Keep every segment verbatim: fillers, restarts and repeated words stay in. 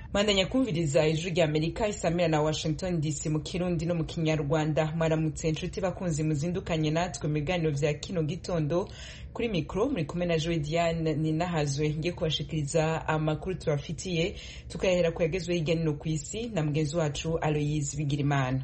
Mandanya kumviriza ijwi rya Amerika isamira na Washington D C mu Kirundi no mu Kinyarwanda. Mwaramutse inshuti bakunzi muzindukanye natwe mu biganiro vya kino gitondo. Kuri mikro muri kumwe na Joy Diane Ninahazwe ngiye kubashikiriza amakuru tubafitiye, tukayahera ku yagezwe hirya no ku isi na mugenzi wacu Aloyize Bigirimana.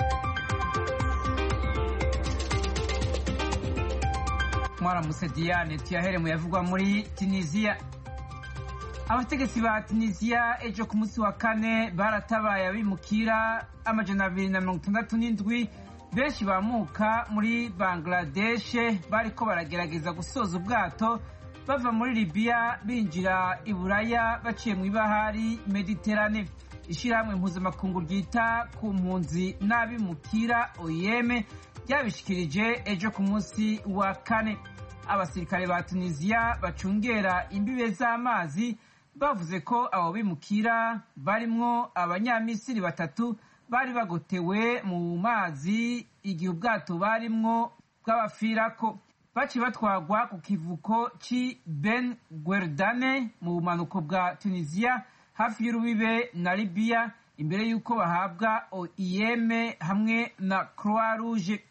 Mwaramutse Diane, tuyahere mu yavugwa muri Tunisia. Abategetsi ba Tunisia ejo ku munsi wa kane baratabaye abimukira amajana abiri na mirongo itandatu n'indwi benshi bamuka muri Bangladesh bariko baragerageza gusoza ubwato bava muri Libya binjira i Buraya baciye mu ibahari Mediterane. Ishirahamwe mpuzamakungu ryita ku mpunzi n'abimukira O I M ryabishikirije ejo ku munsi wa kane. Abasirikare ba Tunisia bacungera imbibe z'amazi bavuze ko abo bimukira barimwo abanyamisiri batatu bari bagotewe mu mazi igihe ubwato barimwo bw'abafirako. Baci batwagwa ku kivuko ci Ben Guerdane mu bumanuko bwa Tunisia hafi y'urubibe na Libya imbere y'uko bahabwa O I M hamwe na Croix Rouge.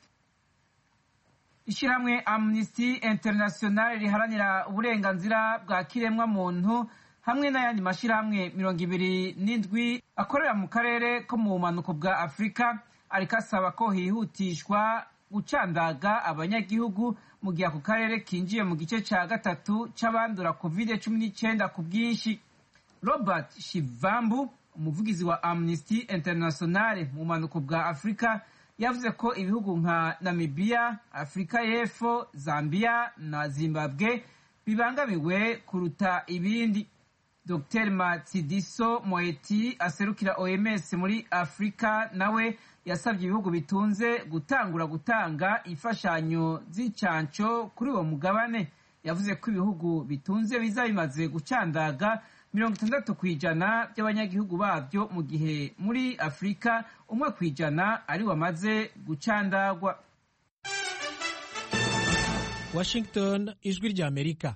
Ishirahamwe Amnesty International riharanira uburenganzira bwa kiremwa muntu hamwe n'ayandi mashirahamwe mirongo ibiri n'indwi akorera mu karere ko mu bumanuko bwa Afrika ariko asaba ko hihutishwa gucandaga abanyagihugu mu gihe ako karere kinjiye mu gice ca gatatu c'abandura covid cumi n'icenda ku bwinshi. Robert Shivambu, umuvugizi wa Amnesty International mu bumanuko bwa Afrika, yavuze ko ibihugu nka Namibia, Afrika y'Epfo, Zambia na Zimbabwe bibangamiwe kuruta ibindi. Docteur Matsidiso Moeti aserukira O M S muri Afrika nawe yasabye ibihugu bitunze gutangura gutanga imfashanyo z'incanco kuri uwo mugabane. Yavuze ko ibihugu bitunze biza bimaze gucandaga mirongo itandatu kw'ijana by'abanyagihugu babyo mu gihe muri Afrika umwe kw'ijana ari wamaze gucandagwa. Washington, ijwi rya Amerika.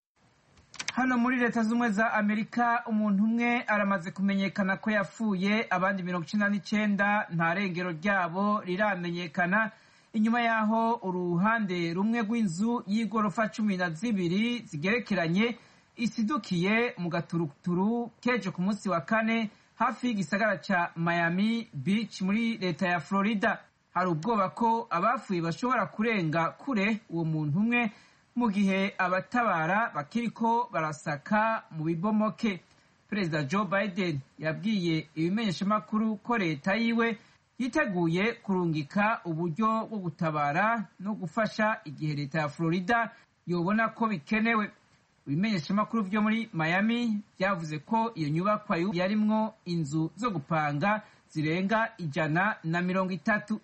Hano muri leta z'umwe za Amerika umuntu umwe aramaze kumenyekana ko yapfuye, abandi mirongo icenda n'icenda nta rengero ryabo riramenyekana inyuma yaho uruhande rumwe rw'inzu y'igorofa cumi na zibiri zigerekeranye isidukiye mu gaturuturu kejo ku munsi wa kane hafi y'igisagara ca Miami Beach muri leta ya Florida. Hari ubwoba ko abafuye bashobora kurenga kure uwo muntu umwe mu gihe abatabara bakiriko barasaka mu bibomoke. Perezida Joe Biden yabwiye ibimenyeshamakuru ko leta yiwe yiteguye kurungika uburyo bwo gutabara no gufasha igihe leta ya Florida yobona ko bikenewe. Ibimenyeshamakuru vyo muri Miami vyavuze ko iyo nyubakwa yarimwo inzu zo gupanga zirenga ijana na mirongo itatu.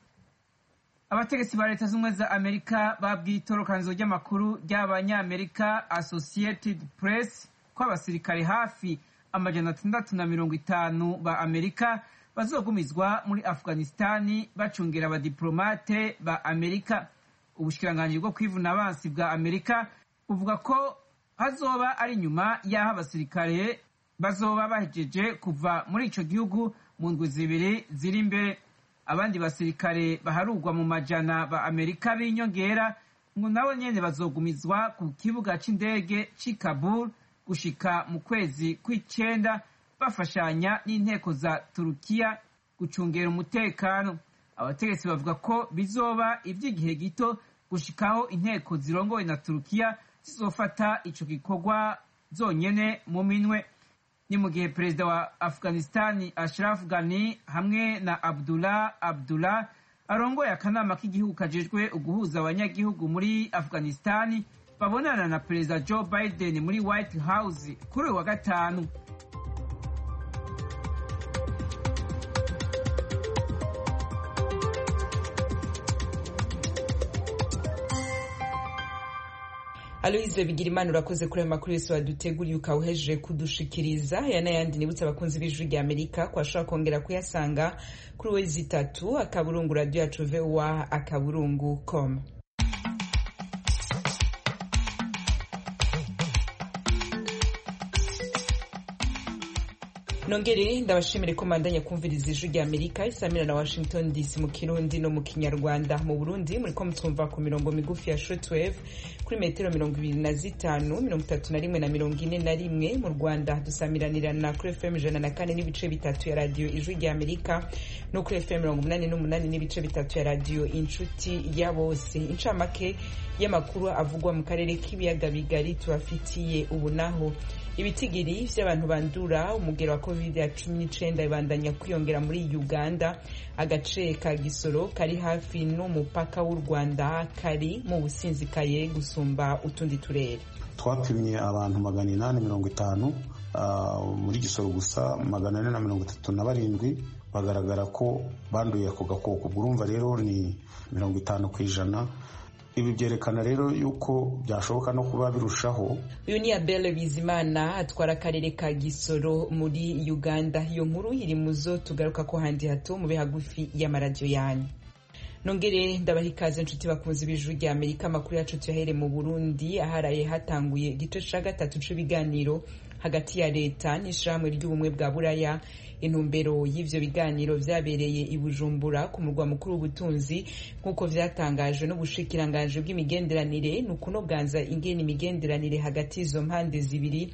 Abategetsi ba leta z'umwe za Amerika babwiye itorokanizo ry'amakuru ry'abanyamerika Associated Press ko abasirikare hafi amajana atandatu na mirongo itanu ba Amerika bazogumizwa muri Afghanistani bacungera abadiplomate ba Amerika. Ubushikiranganji bwo kwivuna abansi bwa Amerika buvuga ko hazoba ari nyuma y'aho abasirikare bazoba bahejeje kuva muri ico gihugu mu ndwi zibiri ziri imbere. Abandi basirikare baharugwa mu majana ba Amerika b'inyongera ngo nabo nyene bazogumizwa ku kibuga c'indege c'i Kabul gushika mu kwezi kw'icenda bafashanya n'inteko za Turukiya gucungera umutekano. Abategetsi bavuga ko bizoba ivy'igihe gito gushikaho inteko zirongowe na Turukiya zizofata ico gikorwa zonyene mu minwe. Ni mu gihe perezida wa Afghanistani Ashraf Ghani hamwe na Abdullah Abdullah arongoye akanama k'igihugu kajejwe uguhuza abanyagihugu muri Afghanistani babonana na perezida Joe Biden muri White House kuri uyu wa gatanu. Aloyize Bigirimana urakoze kuri ayo makuru yose waduteguriye ukawuhejeje kudushikiriza. Aya n'ayandi nibutsa abakunzi b'ijwi rya Amerika ko ashobora kongera kuyasanga kuri wezi itatu akaburungu radio yacu V O A akaburungu com. nongere ndabashimire ko mandanya kumviriza ijwi rya Amerika isamira na Washington D C mu Kirundi no mu Kinyarwanda. Mu Burundi muri ko mutumva ku mirongo migufi ya shortwave kuri metero mirongo ibiri na zitanu mirongo itatu na rimwe na mirongo ine na rimwe. Mu Rwanda dusamiranira na kuri F M ijana na kane n'ibice bitatu ya radio ijwi rya Amerika no kuri F M mirongo umunani n'umunani n'ibice bitatu ya radio inshuti ya bose. Incamake y'amakuru avugwa mu karere k'ibiyaga bigari tubafitiye ubu naho. Ibitigiri vy'abantu bandura umugero wa covid cumi n'icenda ibandanya kwiyongera muri Uganda. Agace ka Gisoro kari hafi n'umupaka w'u Rwanda kari mu businzikaye gusumba utundi turere. Twapimye abantu magana inani mirongo itanu uh, muri Gisoro gusa magana ane na mirongo itatu na barindwi bagaragara ko banduye ako gakoko. Urumva rero ni mirongo itanu kw'ijana. Ibi byerekana rero yuko byashoboka no kuba birushaho. Uyu ni Abel Bizimana atwara akarere ka Gisoro muri Uganda. Iyo nkuru iri muzo tugaruka ko handi hato mu bihagufi y'amaradiyo yanyu. Nongere ndabaha ikaze nshuti bakunzi b'ijwi rya Amerika. Amakuru yacu tuyahere mu Burundi aharaye hatanguye igice ca gatatu c'ibiganiro hagati ya leta n'ishyirahamwe ry'ubumwe bwa Buraya. Intumbero y'ivyo biganiro vyabereye i Bujumbura ku murwa mukuru w'ubutunzi nk'uko vyatangajwe n'ubushikiranganje bw'imigenderanire n'ukunoganza ingene imigenderanire hagati izo mpande zibiri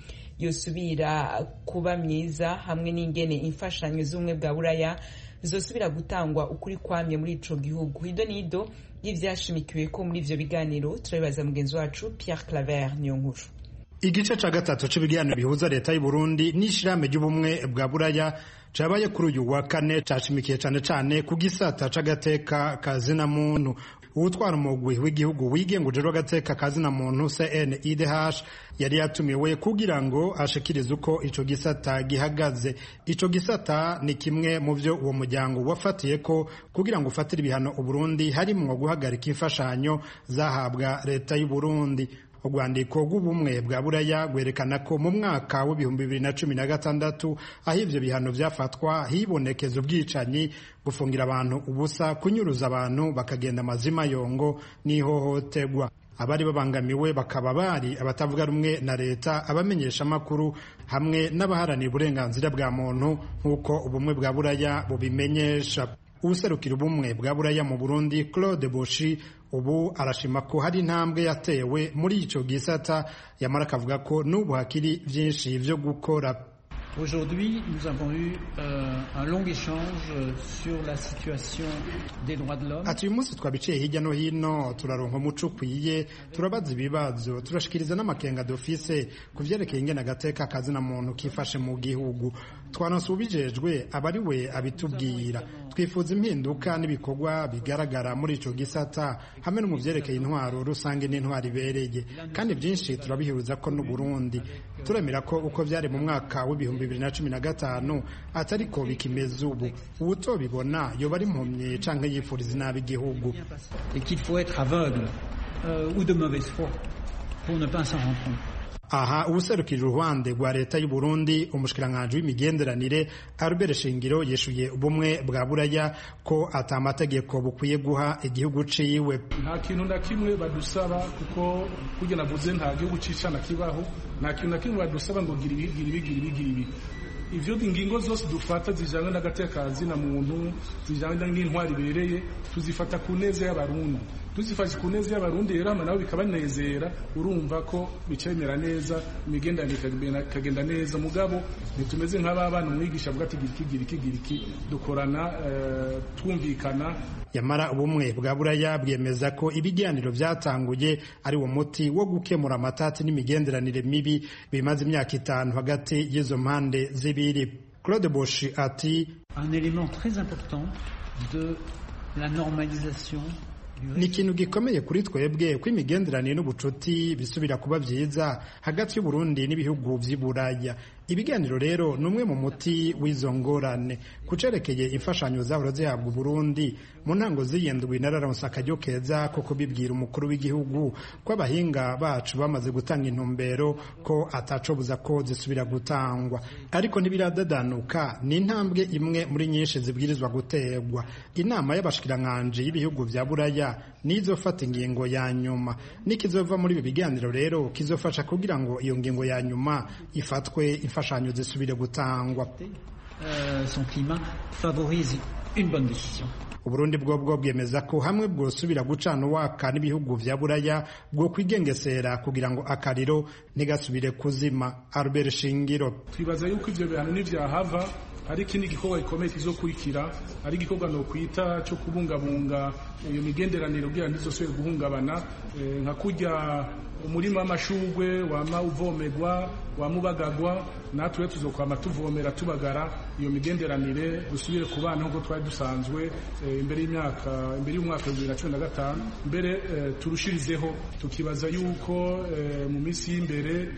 yosubira kuba myiza hamwe n'ingene imfashanyo z'ubumwe bwa Buraya zosubira gutangwa ukuri kwamye muri ico gihugu. Ido nido y'ivyashimikiwe ko muri ivyo biganiro turabibaza mugenzi wacu Pierre Claver niyo nkuru. Igice ca gatatu c'ibiganiro bihuza leta y'u Burundi n'ishirahamwe ry'ubumwe bwa Buraya cabaye kuri uyu wa kane cashimikiye cane cane ku gisata c'agateka kazina muntu. Uwutwara umugwi w'igihugu wigenguje agateka kazina muntu C N I D H yari yatumiwe kugira ngo ashikirize uko ico gisata gihagaze. Ico gisata ni kimwe mu vyo uwo muryango wafatiye ko kugira ngo ufatire ibihano u Burundi harimwo guhagarika imfashanyo zahabwa leta y'u Burundi. Urwandiko rw'ubumwe bwa Buraya gwerekana ko mu mwaka w'ibihumbi bibiri na cumi na gatandatu aho ivyo bihano vyafatwa hibonekeza ubwicanyi, gufungira abantu ubusa, kunyuruza abantu bakagenda amazima yongo n'ihohoterwa. Abari babangamiwe bakaba bari abatavuga rumwe na leta, abamenyesha makuru hamwe n'abaharanira uburenganzira bwa muntu nk'uko ubumwe bwa Buraya bubimenyesha. Userukira ubumwe bwa Buraya mu Burundi Claude Boshi ubu arashima ko hari intambwe yatewe muri ico gisata, yamara akavuga ko n'ubu hakiri vyinshi vyo gukora. Aujourd'hui, nous avons eu euh, un long échange sur la situation des droits de l'homme. Ati uyu munsi twabiciye hirya no hino turaronka umuco ukwiye, turabaza ibibazo, turashikiriza n'amakenga dofise ku vyerekeye ingene agateka kazina muntu kifashe mu gihugu. Twanasubijejwe abari we abitubwira. Twifuza impinduka n'ibikorwa bigaragara muri ico gisata hamwe no mu vyerekeye intwaro rusange n'intwaro ibereye, kandi byinshi turabihuza ko n'u Burundi. Turemera ko uko vyari mu mwaka w'ibihumbi bibiri na cumi na gatanu atariko bikimeze ubu. Uwutobibona yoba ari impumyi canke yifuriza inabi igihugu. Et qu'il faut être aveugle euh, ou de mauvaise foi pour ne pas s'en rendre compte. Aha ubuserukira uruhande rwa leta y'u Burundi umushikiranganje w'imigenderanire Albert Shingiro yeshuye ubumwe bwa Buraya ko atamategeko bukwiye guha igihugu ciwe. Nta kintu na kimwe badusaba kuko kujya navuze nta gihugu cicana kibaho, nta kintu na kimwe badusaba ngo gira ibigira ibigira ibigira ibi. Ivyo ingingo zose dufata zijanye n'agateka kazina muntu, zijanye n'intwari ibereye, tuzifata ku neza y'abarundi. Tuzifashe ku neza y'abarundi rero ama nabo bikabanezera, urumva ko bicemera neza, imigendanire kagenda neza. Mugabo nitumeze nk'ababana umwigisha avuga ati giriki giriki giriki dukorana uh, twumvikana. Yamara ubumwe bwa Buraya bwemeza ko ibiganiro vyatanguye ari wo muti wo gukemura amatati n'imigenderanire mibi bimaze imyaka itanu hagati y'izo mpande zibiri. Claude Boshi ati un élément très important de la normalisation ni ikintu gikomeye kuri twebwe ko imigenderanire n'ubucuti bisubira kuba vyiza hagati y'u Burundi n'ibihugu vy'i Buraya. Ibiganiro rero numwe mu muti w'izo ngorane. Kucerekeye imfashanyo zahora zihabwa Burundi mu ntango ziyendwi nararonse akaryo keza ko kubibwira umukuru w'igihugu ko abahinga bacu bamaze gutanga intumbero ko atacobuza ko zisubira gutangwa, ariko ntibiradadanuka. Ni intambwe imwe muri nyinshi zibwirizwa gutegwa. Inama y'abashikiranganje y'ibihugu vya Buraya nizofata ingingo ya nyuma. Nikizova muri ibi biganiro rero kizofasha kugira ngo iyo ngingo ya nyuma ifatwe imfashanyo zisubire gutangwa. Uh, son climat favorise une bonne décision. Uburundi bwo bwo bwemeza ko hamwe bwosubira gucana uwaka n'ibihugu vya Buraya bwo kwigengesera kugira ngo akariro ntigasubire kuzima. Albert Shingiro: twibaza yuko ivyo bihano n'ivyahava hari ikindi gikorwa gikomeye kizokurikira, ari igikorwa no kwita cyo kubungabunga iyo migenderanire kugira ntizosubire guhungabana, nka kurya umurima w'amashugwe wama uvomegwa wamubagagwa, natwe tuzokwama tuvomera tubagara iyo migenderanire dusubire kubana nkuko twari dusanzwe imbere y'imyaka imbere y'umwaka wa bibiri na cumi na gatanu. Mbere turushirizeho tukibaza yuko mu minsi y'imbere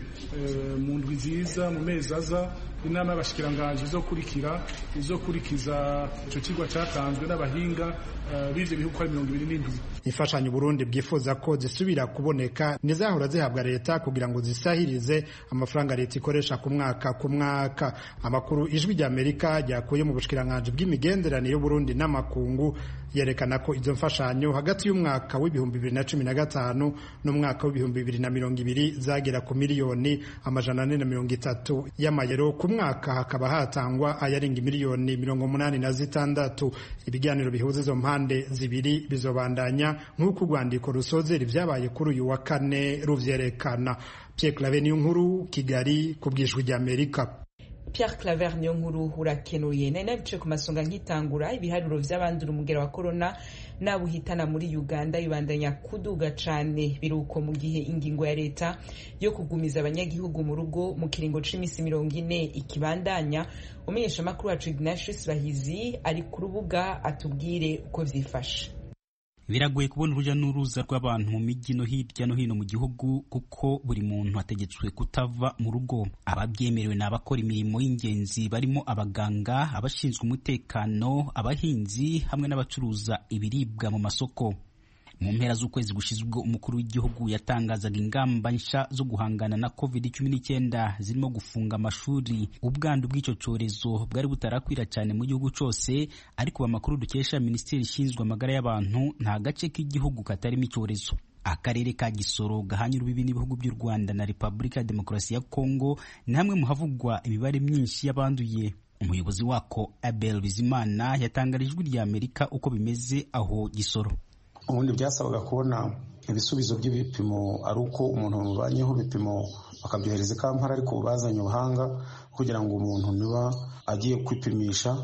mu ndwi nziza mu mezi aza inama y'abashikiranganje izokurikira izokurikiza ico kigwa cyatanzwe n'abahinga b'ivyo bihugu ari mirongo ibiri n'indwi. Imfashanyo Burundi bwifuza ko zisubira kuboneka nizahora zihabwa leta kugira ngo zisahirize amafaranga leta ikoresha ku mwaka ku mwaka. Amakuru Ijwi rya Amerika ryakuye mu bushikiranganje bw'imigenderanire y'u Burundi n'amakungu yerekana ko izo mfashanyo hagati y'umwaka w'ibihumbi bibiri na cumi na gatanu n'umwaka w'ibihumbi bibiri na mirongo ibiri zagera ku miliyoni amajana ane na mirongo itatu y'amayero, ku mwaka hakaba hatangwa ayarenga miliyoni mirongo umunani na zitandatu. Ibiganiro bihuza izo mpande zibiri bizobandanya nk'uko urwandiko rusozera ivyabaye kuri uyu wa kane ruvyerekana. Pierre Claver Niyonkuru, Kigali, ku bw'Ijwi rya Amerika. Pierre Claver Niyonkuru urakenuye. Nari nabice ku masonga nkitangura ibiharuro vy'abandura umugera wa corona nabuhitana muri Uganda bibandanya kuduga cane, biruko mu gihe ingingo ya leta yo kugumiza abanyagihugu mu rugo mu kiringo c'imisi mirongo ine ikibandanya. Umenyesha makuru wacu Ignatius Bahizi ari ku rubuga atubwire uko vyifashe. Biragoye kubona uruja n'uruza rw'abantu mu mijyi no hirya no hino mu gihugu kuko buri muntu ategetswe kutava mu rugo. Ababyemerewe n'abakora imirimo y'ingenzi barimo abaganga, abashinzwe umutekano, abahinzi hamwe n'abacuruza ibiribwa mu masoko. Mu mpera z'ukwezi gushizwe umukuru w'igihugu yatangazaga ingamba nsha zo guhangana na covid cumi n'icyenda zirimo gufunga amashuri. Ubwandu bw'icyo cyorezo bwari butarakwira cyane mu gihugu cyose, ariko amakuru dukesha Minisiteri ishinzwe amagara y'abantu nta gace k'igihugu katarimo icyorezo. Akarere ka Gisoro gahanye urubibi n'ibihugu by'u Rwanda na Repubulika ya Demokarasi ya Kongo ni hamwe mu havugwa imibare myinshi y'abanduye. Umuyobozi wako Abel Bizimana yatangarije Ijwi rya Amerika uko bimeze aho Gisoro. Ubundi byasabaga kubona ibisubizo by'ibipimo ari uko umuntu mubanyeho bipimo bakabyohereza Kampala, ariko bazanye ubuhanga kugira ngo umuntu niba agiye kwipimisha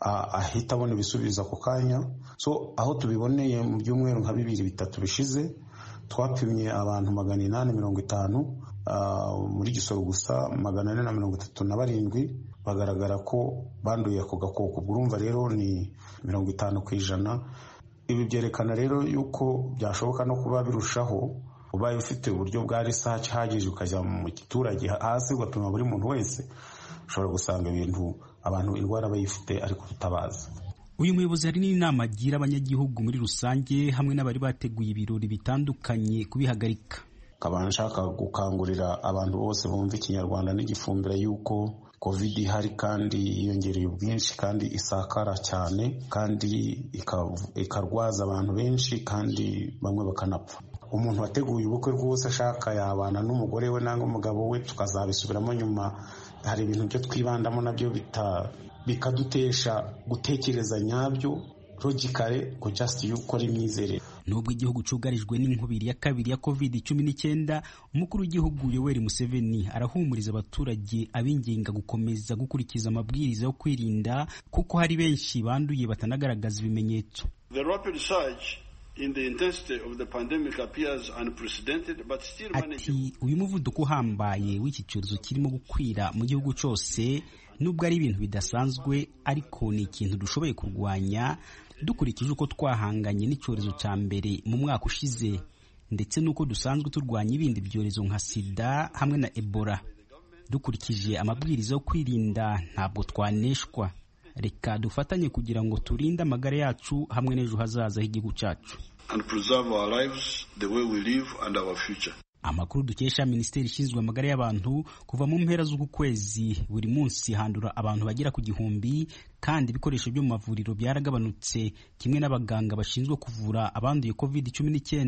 ahita abona ibisubizo ako kanya. So aho tubiboneye mu byumweru nka bibiri bitatu bishize twapimye abantu magana inani mirongo itanu muri Gisoro gusa, magana ane na mirongo itatu na barindwi bagaragara ko banduye ako gakoko. Urumva rero ni mirongo itanu ku ijana. Ibi byerekana rero yuko byashoboka no kuba birushaho, ubaye ufite uburyo bwa research hagije ukajya mu giturage hasi ugapima buri muntu wese, ushobora gusanga ibintu abantu indwara bayifite ariko tutabaza. Uyu muyobozi hari n'inama agira abanyagihugu muri rusange hamwe n'abari bateguye ibirori bitandukanye kubihagarika. Kabana nshaka gukangurira abantu bose bumva ikinyarwanda n'igifumbira yuko covid ihari kandi yiyongereye ubwinshi kandi isakara cyane kandi ikarwaza abantu benshi kandi bamwe bakanapfa. Umuntu wateguye ubukwe rwose ashaka yabana n'umugore we nangwa umugabo we, tukazabisubiramo nyuma. Hari ibintu byo twibandamo nabyo bita bikadutesha gutekereza nyabyo logically ko just yuko ari imyizerere. Nubwo igihugu cyugarijwe n'inkubiri ya kabiri ya covid cumi n'icyenda, umukuru w'igihugu Yoweri Museveni arahumuriza abaturage abinginga gukomeza gukurikiza amabwiriza yo kwirinda kuko hari benshi banduye batanagaragaza ibimenyetso. The rapid surge in the intensity of the pandemic appears unprecedented but still manageable. Ati uyu muvuduko uhambaye w'iki cyorezo kirimo gukwira mu gihugu cyose nubwo ari ibintu bidasanzwe, ariko ni ikintu dushoboye kurwanya dukurikije uko twahanganye n'icyorezo cya mbere mu mwaka ushize ndetse nuko dusanzwe turwanya ibindi byorezo nka sida hamwe na Ebola. Dukurikije amabwiriza yo kwirinda ntabwo twaneshwa. Reka dufatanye kugira ngo turinde amagara yacu hamwe n'ejo hazaza h'igihugu cyacu. And preserve our lives, the way we live and our future. Amakuru dukesha Minisiteri ishinzwe amagara y'abantu, kuva mu mpera z'uku kwezi buri munsi handura abantu bagera ku gihumbi kandi ibikoresho byo mu mavuriro byaragabanutse kimwe n'abaganga bashinzwe kuvura abanduye covid cumi n'icyenda.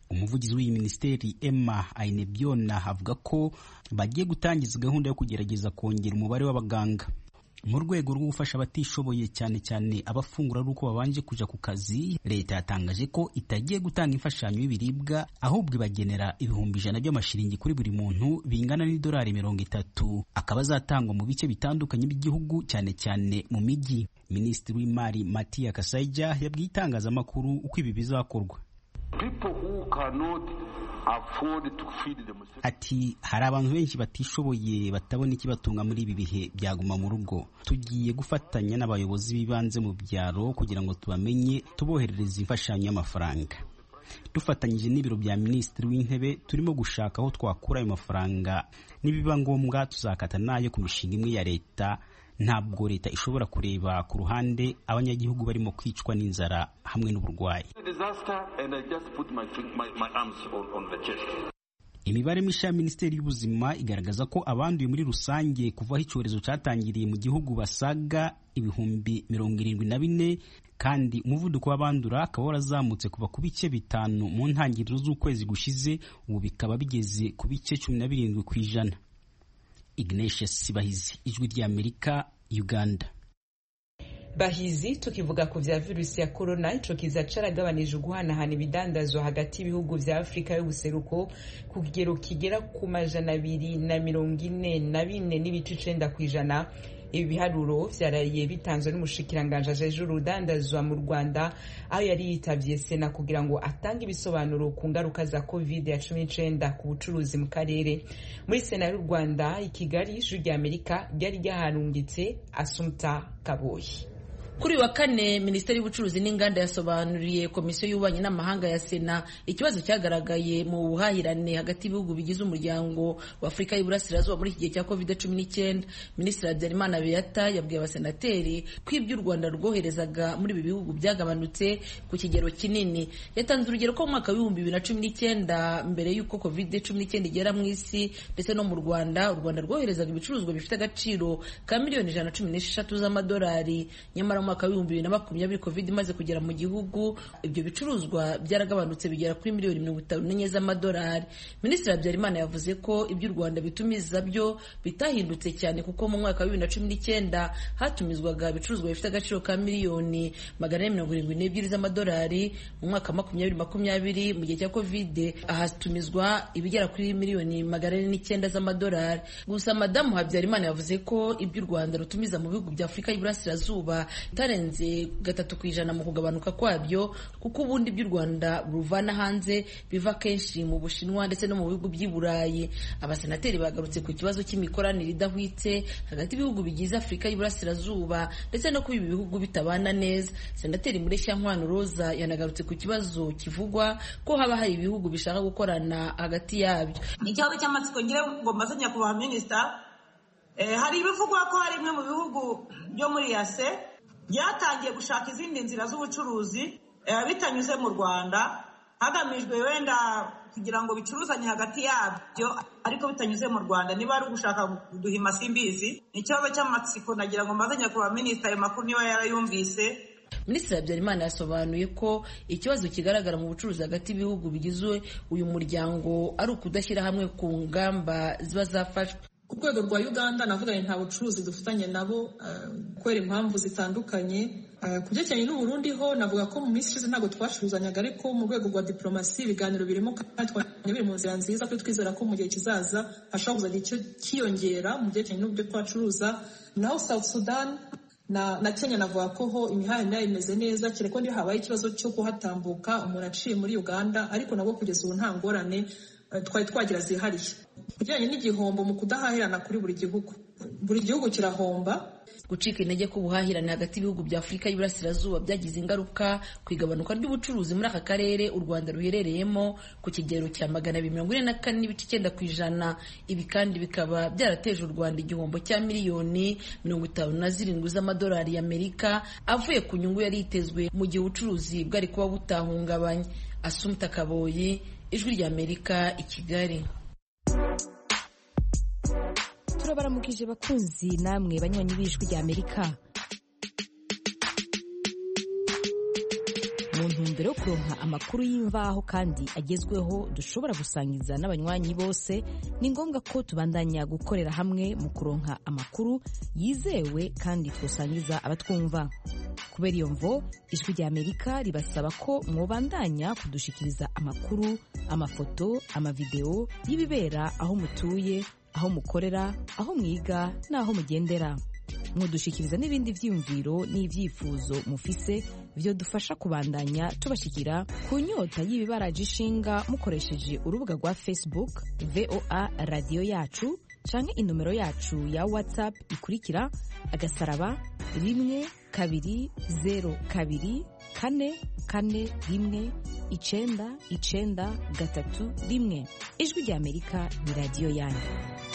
umuvugizi w'iyi minisiteri Emma Ainebiona avuga ko bagiye gutangiza gahunda yo kugerageza kongera umubare w'abaganga mu rwego rwo gufasha abatishoboye cyane cyane abafungura ari uko babanje kuja ku kazi. Leta yatangaje ko itagiye gutanga imfashanyo y'ibiribwa ahubwo ibagenera ibihumbi ijana by'amashiringi kuri buri muntu bingana n'idolari mirongo itatu, akaba azatangwa mu bice bitandukanye by'igihugu cyane cyane mu mijyi. Minisitiri w'imari Matia Kasaija yabwiye itangazamakuru uko ibi bizakorwa. Ati hari abantu benshi batishoboye batabona ikibatunga muri ibi bihe byaguma mu rugo. Tugiye gufatanya n'abayobozi b'ibanze mu byaro kugira ngo tubamenye tuboherereze imfashanyo y'amafaranga. Dufatanyije n'ibiro bya minisitiri w'intebe turimo gushaka aho twakura ayo mafaranga, nibiba ngombwa tuzakata nayo ku mishinga imwe ya leta. Ntabwo leta ishobora kureba ku ruhande abanyagihugu barimo kwicwa n'inzara hamwe n'uburwayi. Imibare mishya ya Minisiteri y'Ubuzima igaragaza ko abanduye muri rusange kuva aho icyorezo cyatangiriye mu gihugu basaga ibihumbi mirongo irindwi na bine, kandi umuvuduko w'abandura akaba warazamutse kuva ku bice bitanu mu ntangiriro z'ukwezi gushize, ubu bikaba bigeze ku bice cumi na birindwi ku ijana. Ignatius Sibahizi, Ijwi ry'Amerika, Uganda. Bahizi, tukivuga ku vya virusi ya corona, ico kiza caragabanije uguhanahana ibidandazwa hagati y'ibihugu vya Afrika y'ubuseruko ku kigero kigera ku majana abiri na mirongo ine na bine n'ibice icenda kw'ijana. Ibi biharuro vyaraye bitanzwe n'umushikiranganje ajeje urudandazwa mu Rwanda, aho yari yitavye Sena kugira ngo atange ibisobanuro ku ngaruka za covid cumi n'icenda ku bucuruzi mu karere. Muri Sena y'u Rwanda i Kigali, Ijwi ry'Amerika ryari ryaharungitse Assumpta Kaboyi. Kuri wa kane, Minisiteri y'Ubucuruzi n'Inganda yasobanuriye Komisiyo y'Ububanyi n'Amahanga ya Sena ikibazo cyagaragaye mu buhahirane hagati y'ibihugu bigize umuryango wa Afurika y'Iburasirazuba muri iki gihe cya covid cumi n'icyenda. Minisitiri Habyarimana Beata yabwiye abasenateri ko ibyo u Rwanda rwoherezaga muri ibi bihugu byagabanutse ku kigero kinini. Yatanze urugero ko mu mwaka w'ibihumbi bibiri na cumi n'icyenda, mbere y'uko covid cumi n'icyenda igera mu isi ndetse no mu Rwanda, u Rwanda rwoherezaga ibicuruzwa bifite agaciro ka miliyoni ijana na cumi n'eshatu z'amadolari. Nyamara mwaka w'ibihumbi bibiri na makumyabiri covid imaze kugera mu gihugu, ibyo bicuruzwa byaragabanutse bigera kuri miliyoni mirongo itanu n'enye z'amadolari. Minisitiri Habyarimana yavuze ko ibyo u Rwanda bitumiza byo bitahindutse cyane, kuko mu mwaka wa bibiri na cumi n'icyenda hatumizwaga ibicuruzwa bifite agaciro ka miliyoni magana ane mirongo irindwi n'ebyiri z'amadolari. Mu mwaka wa makumyabiri makumyabiri mu gihe cya covid hatumizwa ibigera kuri miliyoni magana ane n'icyenda z'amadolari. Gusa Madamu Habyarimana yavuze ko ibyo u Rwanda rutumiza mu bihugu bya Afurika y'Iburasirazuba tarenze gatatu kw'ijana mu kugabanuka kwabyo, kuko ubundi by'u Rwanda ruvana hanze biva kenshi mu Bushinwa ndetse no mu bihugu by'i Burayi. Abasenateri bagarutse ku kibazo cy'imikoranire idahwitse hagati y'ibihugu bigize Afurika y'Iburasirazuba ndetse no kuba ibi bihugu bitabana neza. Senateri Mureshyankwano Roza yanagarutse ku kibazo kivugwa ko haba hari ibihugu bishaka gukorana hagati yabyo. Ikibazo cy'amatsiko ngira ngo maze nyakubahwa minisita, eh, hari ibivugwa ko hari bimwe mu bihugu byo muri yase byatangiye gushaka izindi nzira z'ubucuruzi bitanyuze mu Rwanda, hagamijwe wenda kugira ngo bicuruzanye hagati yabyo ariko bitanyuze mu Rwanda. Niba ari ugushaka kuduhima simbizi, ni ikibazo cy'amatsiko nagira ngo maze nyakubahwa minisita ayo makuru niba yarayumvise. Minisitiri Habyarimana yasobanuye ko ikibazo kigaragara mu bucuruzi hagati y'ibihugu bigize uyu muryango ari ukudashyira hamwe ku ngamba ziba zafashwe. Ku rwego rwa Uganda navuganye nta bucuruzi dufitanye nabo kubera impamvu zitandukanye. Ku byerekeranye n'u Burundi ho navuga ko mu minsi ishize ntabwo twacuruzanyaga, ariko mu rwego rwa diplomasi ibiganiro birimo kandi twanyine biri mu nzira nziza, ko twizera ko mu gihe kizaza hashobora kuzagira icyo kiyongera mu byerekeranye n'uburyo twacuruza. Naho South Sudan na na Kenya navuga ko ho imihanda imeze neza, kereko niyo habaye ikibazo cyo kuhatambuka umuntu aciye muri Uganda, ariko nabwo kugeza ubu nta ngorane twari twagira zihariye. Kujyanye n'igihombo mu kudahahirana kuri buri gihugu, buri gihugu kirahomba. Gucika intege k'ubuhahirane hagati y'ibihugu bya Afurika y'Iburasirazuba byagize ingaruka ku igabanuka ry'ubucuruzi muri aka karere u Rwanda ruherereyemo ku kigero cya magana abiri mirongo ine na kane n'ibice icyenda ku ijana. Ibi kandi bikaba byarateje u Rwanda igihombo cya miliyoni mirongo itanu na zirindwi z'amadolari y'Amerika avuye ku nyungu yari yitezwe mu gihe ubucuruzi bwari kuba butahungabanye. Assumpta Kaboyi, Ijwi ry'Amerika, i Kigali. Turabaramukije bakunzi namwe banywanyi b'Ijwi ry'Amerika. Mu ntumbero ntumbero yo kuronka amakuru y'imvaho kandi agezweho dushobora gusangiza n'abanywanyi bose, ni ngombwa ko tubandanya gukorera hamwe mu kuronka amakuru yizewe kandi twosangiza abatwumva. Kubera iyo mvo, ijwi rya Amerika ribasaba ko mwobandanya kudushikiriza amakuru, amafoto, amavideo y'ibibera aho mutuye, aho mukorera, aho mwiga n'aho mugendera. Mudushikiriza n'ibindi vyiyumviro n'ivyifuzo mufise vyo dufasha kubandanya tubashikira ku nyota y'ibibaraje ishinga mukoresheje urubuga rwa Facebook V O A Radio Yacu canke inomero yacu ya WhatsApp ikurikira agasaraba rimwe kabiri zero kabiri kane kane rimwe icenda icenda gatatu rimwe. Ijwi rya Amerika ni radio yanyu.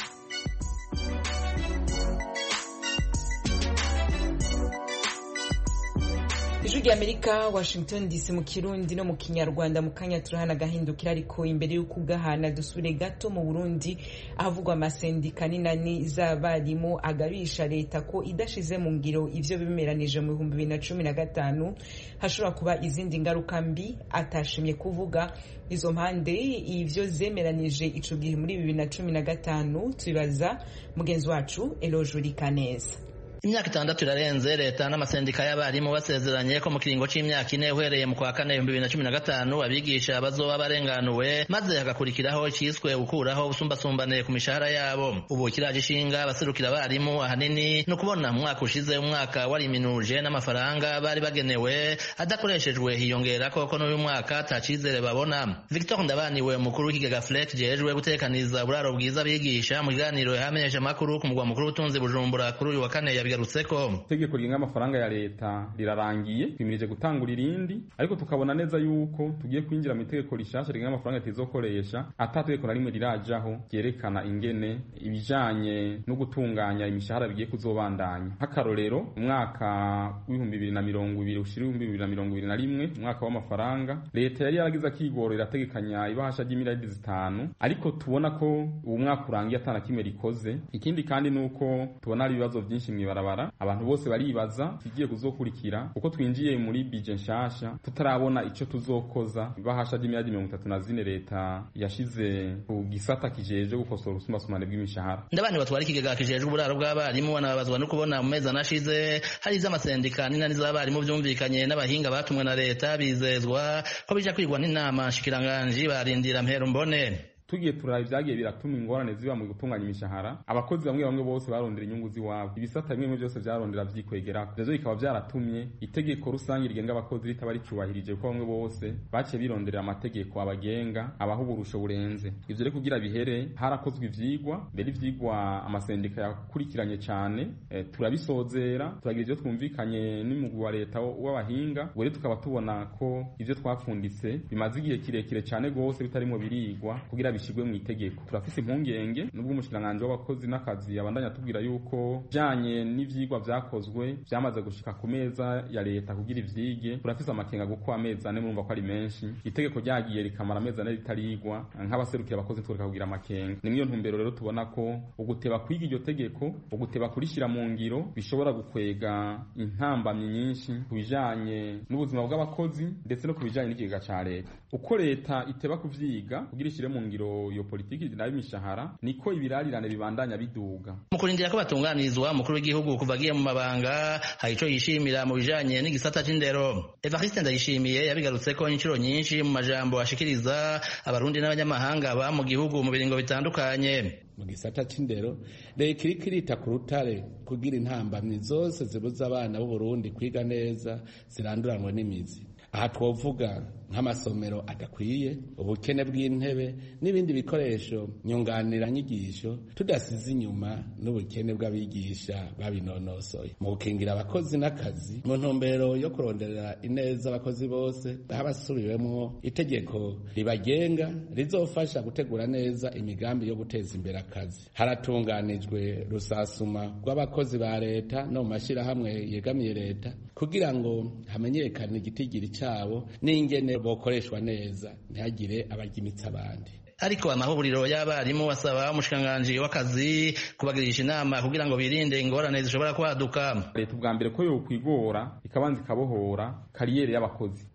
Ijwi rya Amerika, Washington D C mu Kirundi no mu Kinyarwanda. Mu kanya turahana gahindukira, ariko imbere y'uko ugahana dusubire gato mu Burundi ahavugwa amasendika n'inani z'abarimu agabisha leta ko idashize mu ngiro ivyo bimeranije mu bihumbi bibiri na cumi na gatanu hashobora kuba izindi ngaruka mbi atashimye kuvuga. Izo mpande ivyo zemeranije ico gihe muri bibiri na cumi na gatanu tubibaza mugenzi wacu Eloge Kaneza. Imyaka itandatu irarenze leta n'amasendika y'abarimu basezeranye ko mu kiringo c'imyaka ine uhereye mu kwa kane ibihumbi bibiri na cumi na gatanu abigisha bazoba barenganuwe, maze hagakurikiraho iciswe gukuraho ubusumbasumbane ku mishahara yabo. Ubu kiraje ishinga abaserukira abarimu ahanini no kubona umwaka ushize umwaka wariminuje n'amafaranga bari bagenewe adakoreshejwe, hiyongera koko n'uyu mwaka atacizere babona. Victor Ndabaniwe, umukuru w'ikigega Fleck jejwe gutekaniza uburaro bwiza abigisha, mu kiganiro yamenyesha amakuru ku mugwa mukuru w'ubutunzi Bujumbura kuri uyu wa kane yabigarutseko. Itegeko rigenga amafaranga ya leta rirarangiye, twimirije gutangura irindi, ariko tukabona neza yuko tugiye kwinjira mu itegeko rishasha rigenga amafaranga tizokoresha atategeko na rimwe rirajaho ryerekana ingene ibijanye no gutunganya imishahara bigiye kuzobandanya. Nk'akarorero, umwaka w'ibihumbi bibiri na mirongo ibiri ushira ibihumbi bibiri na mirongo ibiri na rimwe, umwaka w'amafaranga, leta yari yaragize akigoro irategekanya ibahasha ry'imiliyaridi zitanu, ariko tubona ko ubu mwaka urangiye atana kimwe rikoze. Ikindi kandi nuko tubona ari ibibazo byinshi mwibara, abantu bose baribaza kigiye kuzokurikira uko twinjiye muri budget nshasha tutarabona ico tuzokoza. Ibahasha ry'imiliyaridi mirongo itatu na zine leta yashize ku gisata kijeje gukosora ubusumbasumbane bw'imishahara. Ndabandi batwara ikigega kijeje uburaro bw'abarimu banabazwa no kubona mu mezi anashize hari iz'amasendika n'inani z'abarimu vyumvikanye n'abahinga batumwe na leta bizezwa ko bija kwigwa n'inama nshikiranganji barindira mpero mbone. Tugiye turaba ivyagiye biratuma ingorane ziba mu gutunganya imishahara, abakozi bamwe bamwe bose barondera inyungu ziwabo, ibisata bimwe byose vyarondera vyikwegera. Ivyo bikaba vyaratumye itegeko rusangi rigenga abakozi ritaba ricubahirije, ko bamwe bose baciye bironderera amategeko abagenga abaho uburusho burenze. Ivyo rero kugira bihere harakozwe ivyigwa, mbere ivyigwa amasendika yakurikiranye cane, e, turabisozera turagira ivyo twumvikanye n'umugwi wa leta w'abahinga. Ubwo rero tukaba tubona ko ivyo twapfunditse bimaze igihe kirekire cane gose bitarimo birigwa kugira bishigwe mu itegeko. Turafise impungenge nubwo umushikiranganje w'abakozi n'akazi abandanya tubwira yuko janye n'ivyigwa vyakozwe vyamaze gushika ku meza ya leta kugira ivyige. Turafise amakenga guko amezi ane murumva ko ari menshi, itegeko ryagiye rikamara amezi ane ritarigwa, nk'abaserukira abakozi twereka kugira amakenga. Ni niyo ntumbero rero tubona ko uguteba kwiga iryo tegeko, uguteba kurishira mu ngiro bishobora gukwega intambamyi nyinshi kubijanye n'ubuzima bw'abakozi ndetse no kubijanye n'ikigega ca leta. Uko leta iteba kuvyiga kugira ishire mu ngiro iyo politiki nayo imishahara, niko ibirarirane bibandanya biduga. Mu kurindira ko batunganirizwa umukuru w'igihugu kuva agiye mu mabanga hari ico yishimira mu bijanye n'igisata c'indero. Evariste Ndayishimiye yabigarutseko inshuro nyinshi mu majambo ashikiriza abarundi n'abanyamahanga ba mu gihugu mu biringo bitandukanye. Mu gisata c'indero leta iriko irita ku rutare kugira intambamyi zose zibuza abana b'u Burundi kwiga neza ziranduranwe n'imizi. Aha twovuga nk'amasomero adakwiye, ubukene bw'intebe n'ibindi bikoresho nyunganira nyigisho, tudasize inyuma n'ubukene bw'abigisha babinonosoye. Mu gukingira abakozi n'akazi mu ntumbero yo kuronderera ineza abakozi bose, habasubiwemwo itegeko ribagenga rizofasha gutegura neza imigambi yo guteza imbere akazi. Haratunganijwe rusasuma rw'abakozi ba leta no mu mashirahamwe yegamiye leta kugira ngo hamenyekane igitigiri cabo n'ingene bokoreshwa neza, ntihagire abagimitsa abandi. Ariko amahuriro y'abarimu basaba umushikiranganji w'akazi kubagirisha inama kugira ngo birinde ingorane zishobora kwaduka. Leta ubwa mbere ko yo kwigora ikabanza ikabohora kariyeri y'abakozi.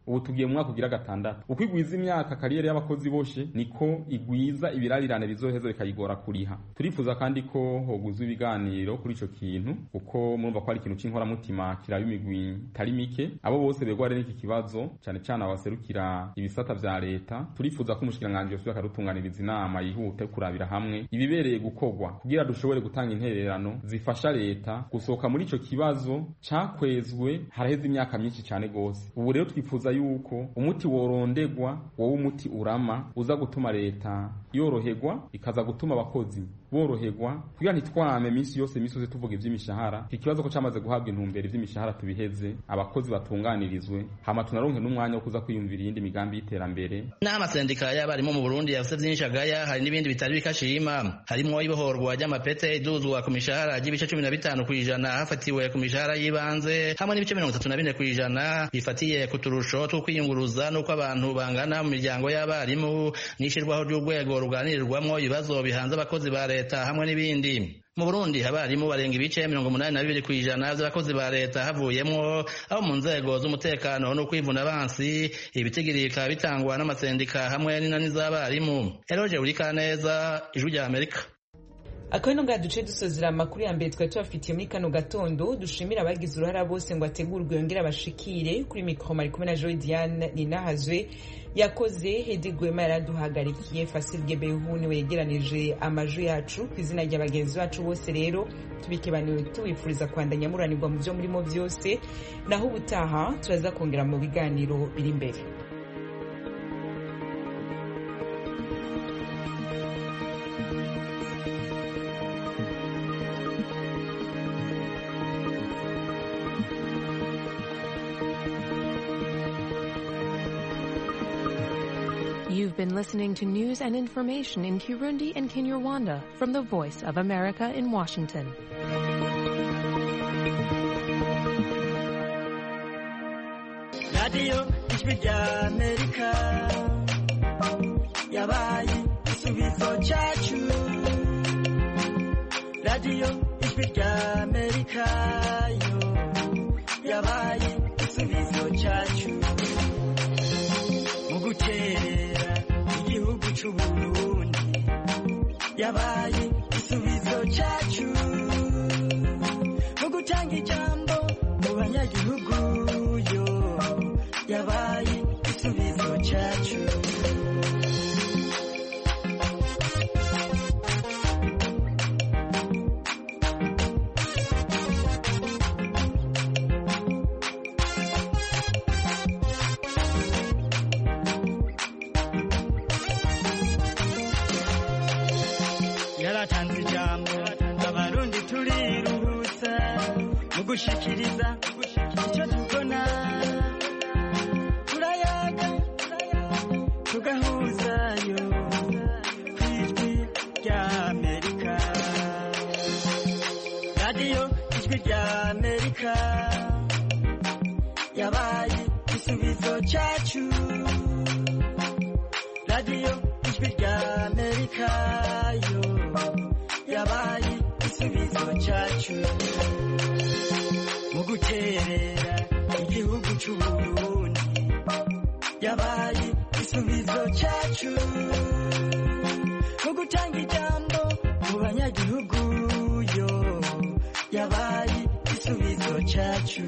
ubu tugiye mu mwaka ugira gatandatu. Uko igwiza imyaka kariyeri y'abakozi boshe niko igwiza ibirarirane bizoheza bikayigora kuriha. Turifuza kandi ko hoguzwa ibiganiro kuri ico kintu kuko murumva ko ari ikintu c'inkoramutima kiraba imigwi itari mike. Abo bose begware n'iki kibazo cyane cyane abaserukira ibisata vya leta. Turifuza ko umushikiranganje yose akarutunganiriza inama yihute kurabira hamwe ibibereye gukogwa kugira dushobore gutanga intererano zifasha leta gusohoka muri ico kibazo cakwezwe haraheze imyaka myinshi cyane gose. Ubu rero twifuza yuko umuti worondegwa wowe umuti urama uza gutuma leta yoroherwa ikaza gutuma abakozi boroherwa kugira ntitwame minsi yose minsi yose tuvuga ivy'imishahara. Ikibazo ko cyamaze guhabwa intumbero ivy'imishahara tubiheze abakozi batunganirizwe hama tunaronke n'umwanya wo kuza kwiyumvira iyindi migambi y'iterambere. N'amasendika y'abarimu mu Burundi yafise vyinshi agaya hari n'ibindi bitari bikashima harimo ibohorwa ry'amapete iduzwa ku mishahara y'ibice cumi na bitanu kwijana hafatiwe ku mishahara y'ibanze hamwe n'ibice mirongo itatu na bine kwijana bifatiye ku turusho two kwiyunguruza n'uko abantu bangana mu miryango y'abarimu n'ishirwaho ry'urwego ruganirirwamwo ibibazo bihanze abakozi ba leta hamwe n'ibindi. Mu Burundi abarimu barenga ibice mirongo umunani na bibiri kwijana vy'abakozi ba leta havuyemwo abo mu nzego z'umutekano no kwivuna abansi ibitigirika bitangwa n'amasendika hamwe n'inani z'abarimu. Eroje Urikaneza, Ijwi rya Amerika. Akabino nga duce dusozera amakuru ya mbere twari tubafitiye muri kano gatondo. Dushimira abagize uruhara bose ngo ategurwe yongera bashikire kuri mikro mari kumwe na Joy Diane Ninahazwe yakoze Hedi Gwema yaraduhagarikiye Fasil Gebehuni wegeranije amajwi yacu ku izina ry'abagenzi bacu bose. Rero tubikebaniwe tubifuriza kwandanya muranirwa mu byo murimo byose naho ubutaha turaza kongera mu biganiro biri imbere. You've been listening to news and information in Kirundi and Kinyarwanda from the Voice of America in Washington. Radio Ijwi rya Amerika yabaye igisubizo cyacu. Radio Ijwi rya Amerika yo yabaye igisubizo cyacu mu guterera igihugu cy'u Burundi yabaye igisubizo cyacu mu gutanga ijambo mu banyagihugu yo yabaye igisubizo cyacu. Yaratanze ijambo abarundi turiruhutsa mu gushikiriza icyo tubona turayaga tugahuzayo ku Ijwi rya Amerika. Radio Ijwi rya Amerika yabaye igisubizo cyacu. Radio Ijwi rya Amerika yo yabaye igisubizo cyacu mu guterera igihugu cy'u Burundi yabaye igisubizo cyacu mu gutanga ijambo mu banyagihugu yo yabaye igisubizo cyacu.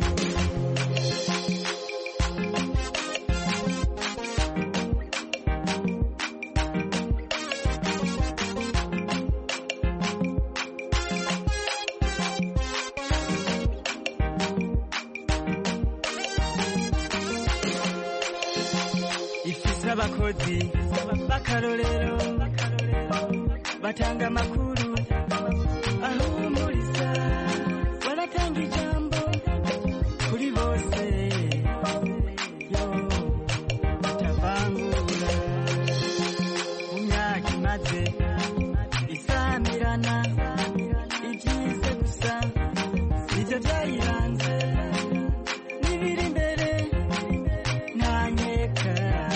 Abakozi bakarorero batanga amakuru ahumuriza baratanga ijambo kuri bose yo batavangura mu myaka imaze isamirana ibyiza gusa nibyo byayiranze n'ibiri imbere nta nkeka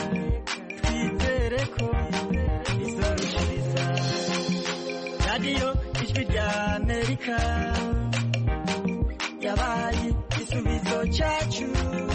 Radio Ijwi rya Amerika yabaye igisubizo cyacu.